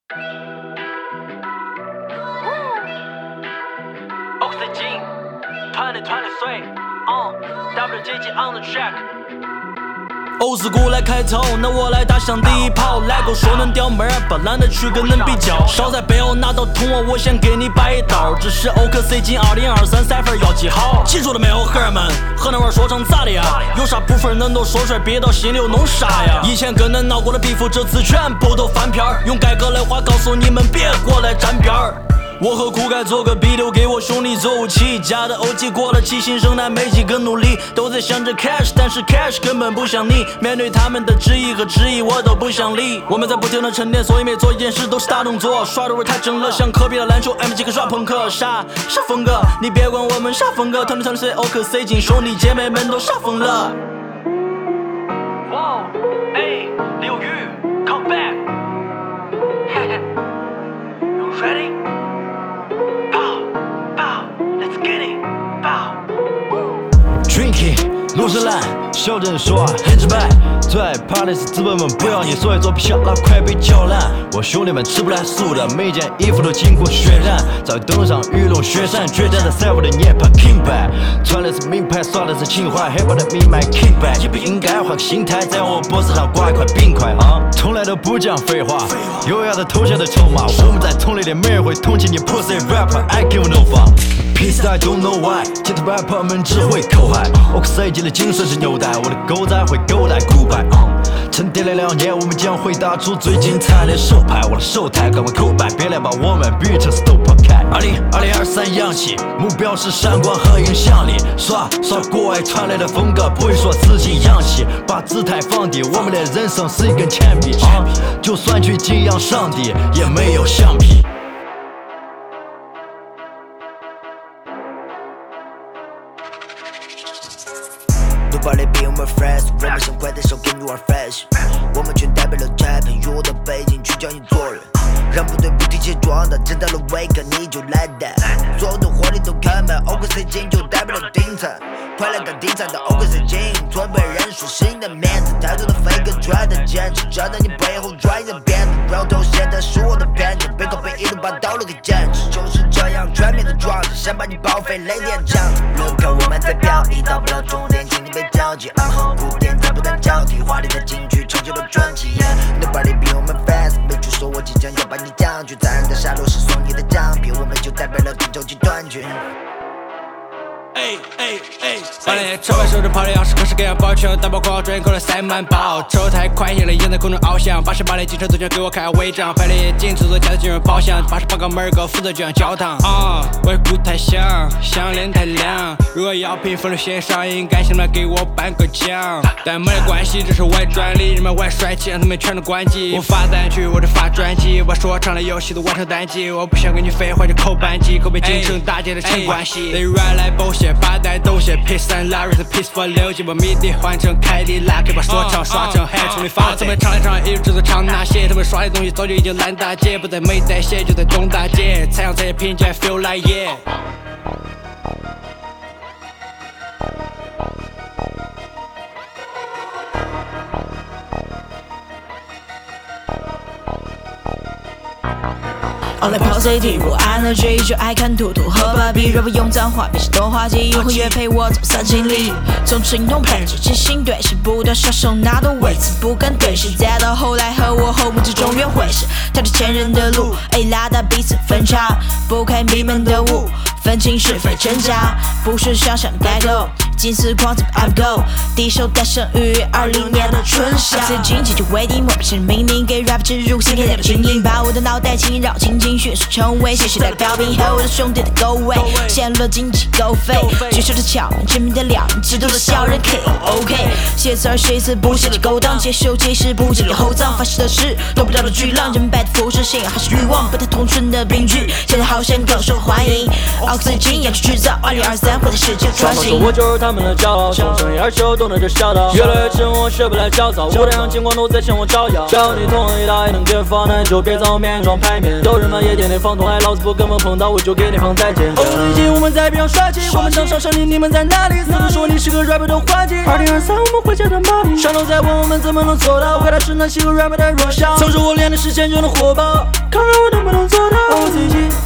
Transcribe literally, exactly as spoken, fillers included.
Oxygen，团里团里碎，嗯 ，W G G on the track。欧斯古来开头，那我来打响第一炮。来狗说能掉妹儿，不懒得去跟人比较。少在背后拿刀捅我，我先给你摆一刀。这是 O K C 金二零二三赛分要记好。记住了没有，哥儿们？和那玩说唱咋的呀？有啥部分能都说出来，憋到心里又弄啥呀？以前跟人闹过的比服，这次全部都翻篇儿。用改革的话告诉你们，别过来沾边儿。我和苦盖做个比，留给我兄弟做武器。家的 O G 过了七新生，但没几个努力，都在想着 cash， 但是 cash 根本不想你。面对他们的质疑和质疑，我都不想理。我们在不停的沉淀，所以每做一件事都是大动作。耍的味太正了，像科比的篮球 M G 和耍朋克，啥啥风格？你别管我们啥风格，团队团队随 O K C 进，兄弟姐妹们都傻疯了。哇，哎，刘宇 ，come back， 嘿嘿 ，You ready？Let's get it, bow. Drinking， 路是烂，小镇说话很直白。最害怕的是资本们不要你，所以做票那快被搅烂。我兄弟们吃不来素的，每件衣服都经过血染，早登上鱼龙雪山，决战在赛我的年盘 King back， 穿的是名牌，耍的是情怀，黑豹的命脉 King back， 也不应该换个心态，在我脖子上挂一块冰块啊！从来都不讲废话，优雅的投降的筹码，我们在同类的没人会同情你 pussy rapper，I give no fuck。Peace I don't know why， 街头 rapper 们只会口嗨。O K C 的精神是纽带，我的狗仔会狗带骨牌。沉淀了两年，我们将会打出最精彩的手牌。我的手台赶快口白，别来把我们比喻成 stop cat。二零二零二三洋气，目标是闪光和影响力。耍耍国外传来的风格，不会说自己洋气，把姿态放低。我们的人生是一根铅笔，啊，就算去敬仰上帝，也没有橡皮。 Nobody be on my fresh， 我们想快点手给你玩 fresh， 我们全代表了 trap， 用我的背景去教你做人，让部队不提前装的，真到了 wake 你就来的，所有的火力都开满 O K C 金就代表了顶层，快来当顶层的 O K C 金，准备认输新的面子，太多的 fake 拽的坚持，站在你背后拽你的鞭子，绕头现在是我的偏见，背靠背一路把道路给坚持，就是这样全面的壮士，先把你报废雷电枪，路口我们在飘逸，到不了终点，请你别着急，暗号古典在不断交替，华丽的金句成就了传奇。Nobody be on my fast， 没出说我即将要把你降去，残忍的下落是送你的奖品，我们就代表了郑州集团军。 哎哎哎！把那车外手着跑的样式，各式各样保全，大包括转口的塞满包，车太快引了烟在空中翱翔，八十八的警车走向给我开违章，拍的警制作家的进入包厢，八十八个门哥负责就像教堂。啊，我的鼓太响，项链太亮，如果要评分的线上，应该现在给我颁个奖，但没得关系，这是我的专利，你们玩帅气，让他们全都关机。我发单曲，我就发专辑，把说唱的游戏都完成单机，我不想跟你废话就扣扳机，口碑京城大街的陈关系。They ride like bullshit。八代东西 Peace and love is peaceful 六级把谜底换成凯迪拉克，把说唱刷成海冲的发财。他们唱来唱去一直都唱那些，他们刷的东西早就已经烂大街，不在美代写就在东大街，采样这些评价 feel like yeah。 我来跑 C T， 我 energy 就爱看图图和芭比，rapper 用脏话变成动画机，红月陪我走三千里，从心痛配置至心对视，不断杀手拿到位置，不敢对视，再到后来和我后母之中约会时，踏着前人的路，哎拉大彼此分叉，拨开迷蒙的雾，分清是非真假，不是想象的改口。金丝狂子 I'm go， 第一首诞生于二零年的春夏。此经济就为敌，我不是命令给 rap 植入新天代表精英，把我的脑袋侵扰，轻轻迅速成为新时代的标兵，和我的兄弟的狗尾，陷入了经济狗吠，举手的巧人，致命的撩人，制度的小人 K O OK， 写词儿谁词不写的勾当，接受其实不仅有后藏，发誓的事得不到的巨浪，人败的腐蚀信仰还是欲望，不太同纯的病句，现在好像更受欢迎。O K C 金要去制造，二零二三会在世界传行。 他们的骄傲，从生意而求，懂得这孝道。越来越沉默，学不来焦躁。我的阳金光都在向我照耀。只要你同意到也能给放，那就别在我面前装牌面。都人们也天天放痛，还老子不跟我碰到，我就给你放再见。哦，最近我们在边上耍起，我们当上胜利，你们在哪里？四说你是个 rapper 的滑稽。二零二三我们回家的马里，上头在问我们怎么能做到，回答是那些个 rapper 的弱小。曾说我练的时间就能火爆，看看我能不能做到。哦，最近。